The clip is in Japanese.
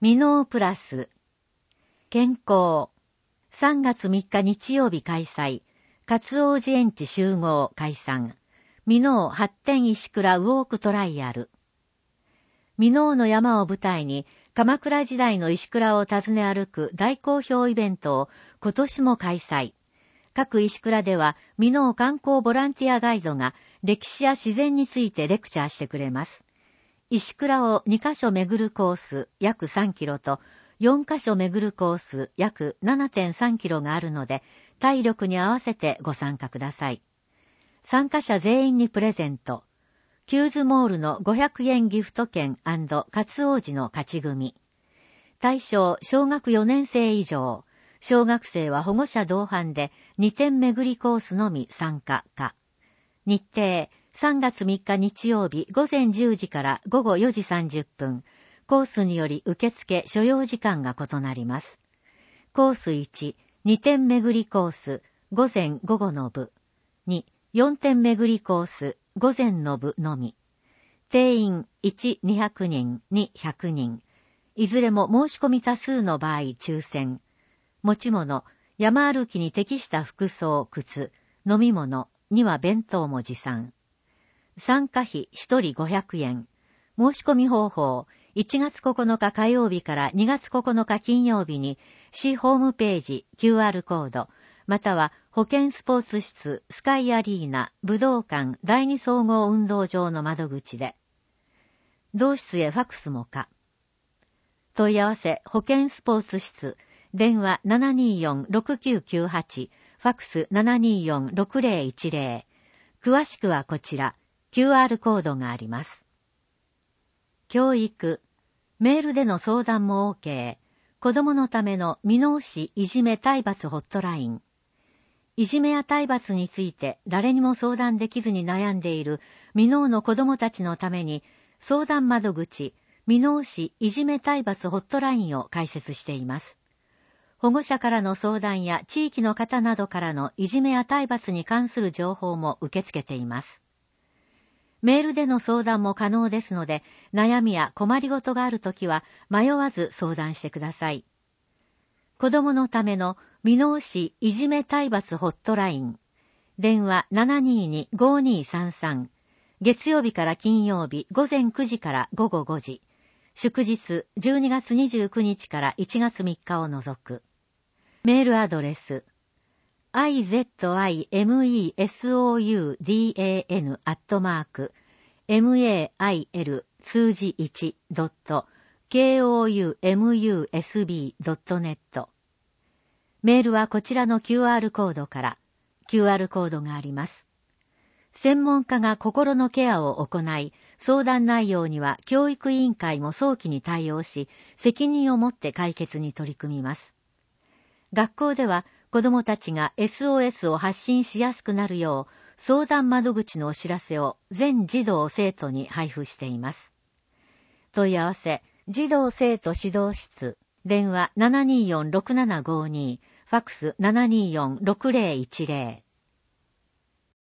ミノープラス。健康。3月3日日曜日開催。勝王寺園地集合解散。ミノー発展石倉ウォークトライアル。ミノーの山を舞台に、鎌倉時代の石倉を訪ね歩く大好評イベントを今年も開催。各石倉では、ミノー観光ボランティアガイドが歴史や自然についてレクチャーしてくれます。石倉を2カ所巡るコース約3キロと4カ所巡るコース約 7.3 キロがあるので、体力に合わせてご参加ください。参加者全員にプレゼント。キューズモールの500円ギフト券&勝王寺の勝ち組。対象小学4年生以上。小学生は保護者同伴で2点巡りコースのみ参加か。日程3月3日日曜日午前10時から午後4時30分。コースにより受付所要時間が異なります。コース1、2点巡りコース、午前午後の部。2、4点巡りコース、午前の部のみ。定員1、200人、2、100人。いずれも申し込み多数の場合抽選。持ち物、山歩きに適した服装、靴、飲み物には弁当も持参。参加費1人500円。申し込み方法、1月9日火曜日から2月9日金曜日に、市ホームページ QR コード、または保健スポーツ室、スカイアリーナ、武道館、第二総合運動場の窓口で。同室へファクスも可。問い合わせ、保健スポーツ室、電話 724-6998、ファクス 724-6010。詳しくはこちら、QR コードがあります。教育。メールでの相談も OK。子供のための箕面市いじめ体罰ホットライン。いじめや体罰について誰にも相談できずに悩んでいる箕面の子供たちのために相談窓口箕面市いじめ体罰ホットラインを開設しています。保護者からの相談や地域の方などからのいじめや体罰に関する情報も受け付けています。メールでの相談も可能ですので、悩みや困りごとがあるときは迷わず相談してください。子供のための箕面市いじめ体罰ホットライン。電話 722-5233。月曜日から金曜日午前9時から午後5時。祝日12月29日から1月3日を除く。メールアドレス。izimesudan@mail 数字 1.koumusb.net メールはこちらの QR コードから QR コードがあります。専門家が心のケアを行い、相談内容には教育委員会も早期に対応し、責任を持って解決に取り組みます。学校では子どもたちが SOS を発信しやすくなるよう、相談窓口のお知らせを全児童生徒に配布しています。問い合わせ、児童生徒指導室、電話 724-6752、ファクス 724-6010。